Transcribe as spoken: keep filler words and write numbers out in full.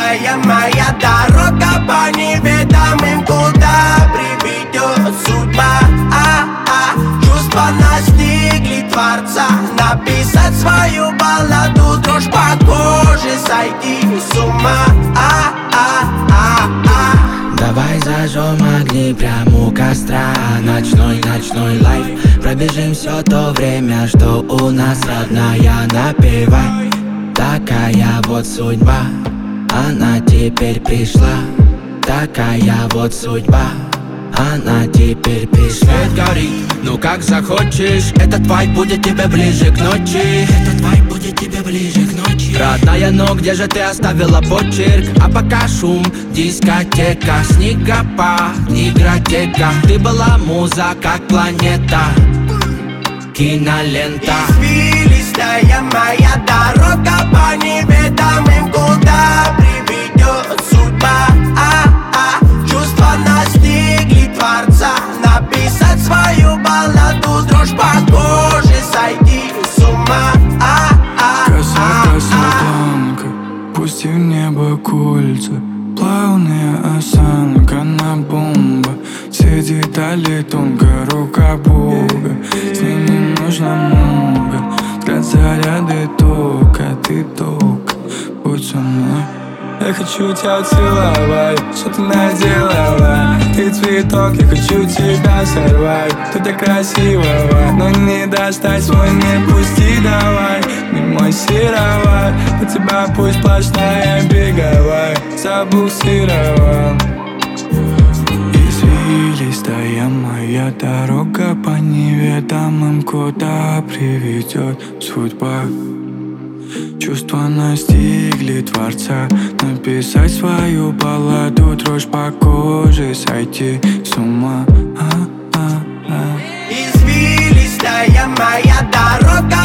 Извилистая моя дорога по неведомым, куда приведет судьба. А-а, чувства настигли Творца, написать свою балладу, дрожь по коже, сойти с ума. А-а-а-а. Давай зажжем огни прямо у костра. Ночной, ночной лайф. Пробежим все то время, что у нас родная. Напевай, такая вот судьба. Она теперь пришла. Такая вот судьба. Она теперь пришла. Свет горит, ну как захочешь. Этот вайб будет тебе ближе к ночи. Этот вайб будет тебе ближе к ночи. Родная, но где же ты оставила почерк? А пока шум, дискотека, снегопад, игротека. Ты была муза, как планета, кинолента. Извилистая моя дорога по неведомым, куда приведет судьба. А-а, чувства настигли Творца, написать свою балладу, дрожь по коже, сойти с ума. Красота светланка, пусти в небо кольца. Плавная осанка на бомба. Все детали тонко, рука Бога. С ней не нужно много. Взгляд заряды тока, ты только будь со мной. Я хочу тебя целовать, что ты наделала? Ты цветок, я хочу тебя сорвать. Ты так красивая, но не достать свой мир, пусти давай. Не мой серовать, у тебя пусть сплошная беговая. Забуксировал. Извилистая моя дорога по неведомым, куда приведет судьба. Чувства настигли Творца, написать свою балладу, дрожь по коже, сойти с ума. А-а-а. Извилистая моя дорога